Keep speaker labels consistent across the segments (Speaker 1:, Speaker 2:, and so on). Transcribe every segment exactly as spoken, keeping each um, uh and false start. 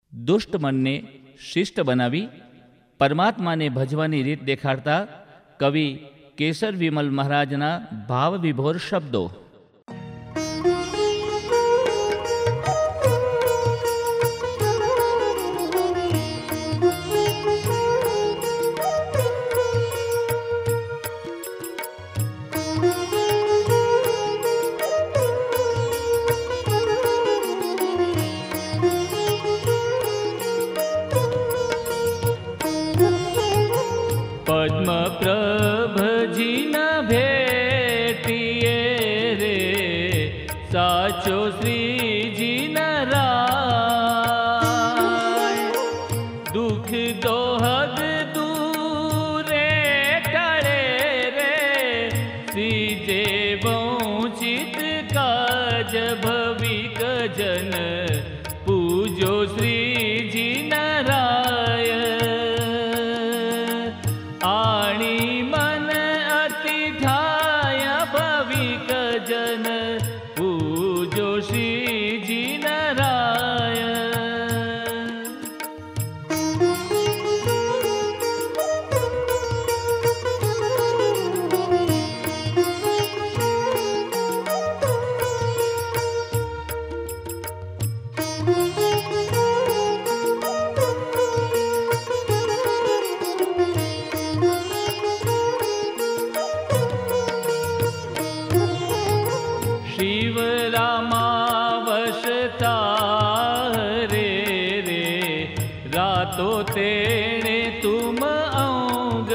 Speaker 1: દુષ્ટ મનને શિષ્ટ બનાવી પરમાત્માને ભજવાની રીત દેખાડતા કવિ કેસર વિમલ મહારાજના ભાવ વિભોર શબ્દો.
Speaker 2: પદ્મ પ્રભજી ના ભેટીએ રે સાચો શ્રીજી ના રાય, દુઃખ દોહદ દૂરે ટળે રે શ્રીજે વંચિત કાજ ભવિક જન પૂજો શ્રીજી ના રાય. આણી મન અતિ ઠાયા ભવિક જન પૂજો શ્રીજી નારાય. शिवरामावशता रे रे रातो तेणे तुम औंग,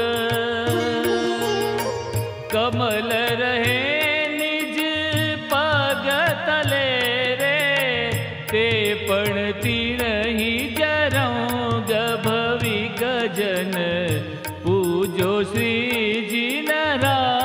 Speaker 2: कमल रहे निज पग तले रे ते पण तीणहि जरौंग. भविक जन पूजो श्रीजी नाराय.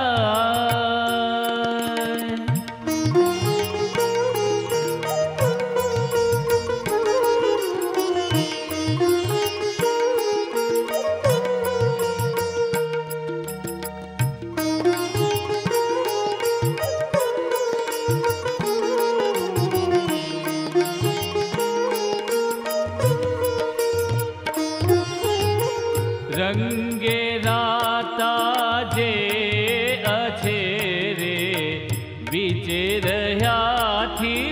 Speaker 2: रंगे राता जे अच्छे रे बीचे रहा थीर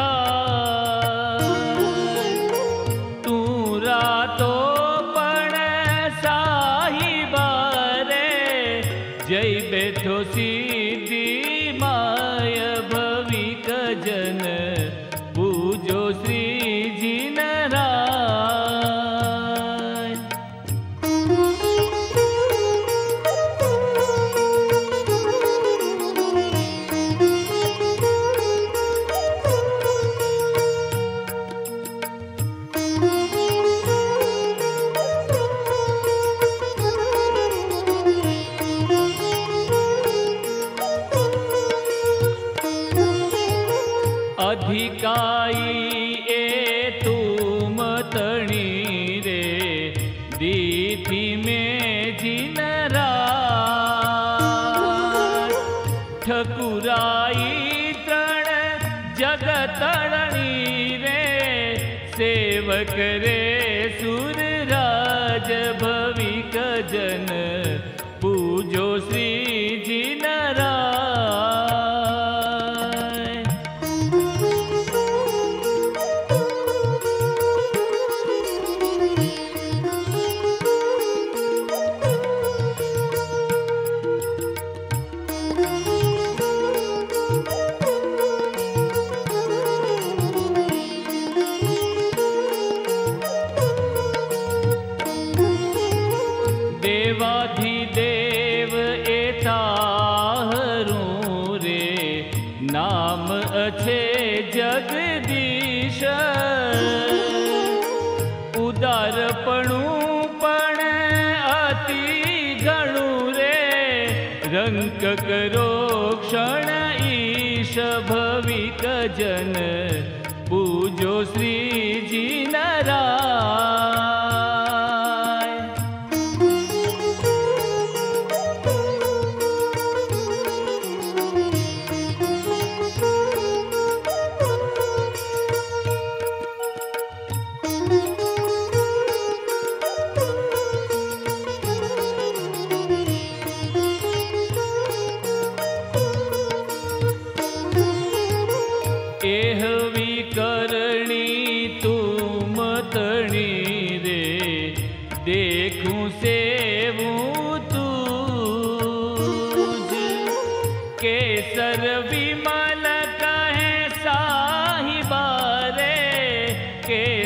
Speaker 2: ठाय, तू रातो पण साहिबा रे जय बैठो सीधी माय. भविक जन पूजो श्रीजी नाराय. अधिकाई ए तुम तणी रे दीथी में जिनराय, ठकुराई तण जगतणी रे सेवक रे सुरराज. भविक जन पूजो श्रीजी नाराय. देवाधिदेव एताहरू रे नाम अच्छे जगदीश, उदारपणु पण अति घणु रे रंक करो क्षण ईश. भविक जन पूजो श्रीजी नाराय.
Speaker 3: Thank you.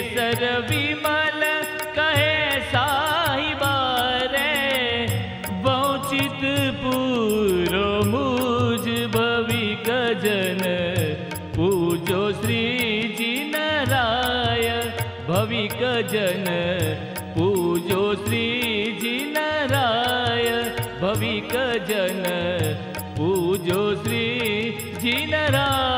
Speaker 2: केसर विमल कहे साहिबा रे, बहुचित पूरो मुझ भविक जन पूजो श्री जी नाराय, भविक जन पूजो श्री जी नाराय, भविक जन पूजो श्री जी नाराय।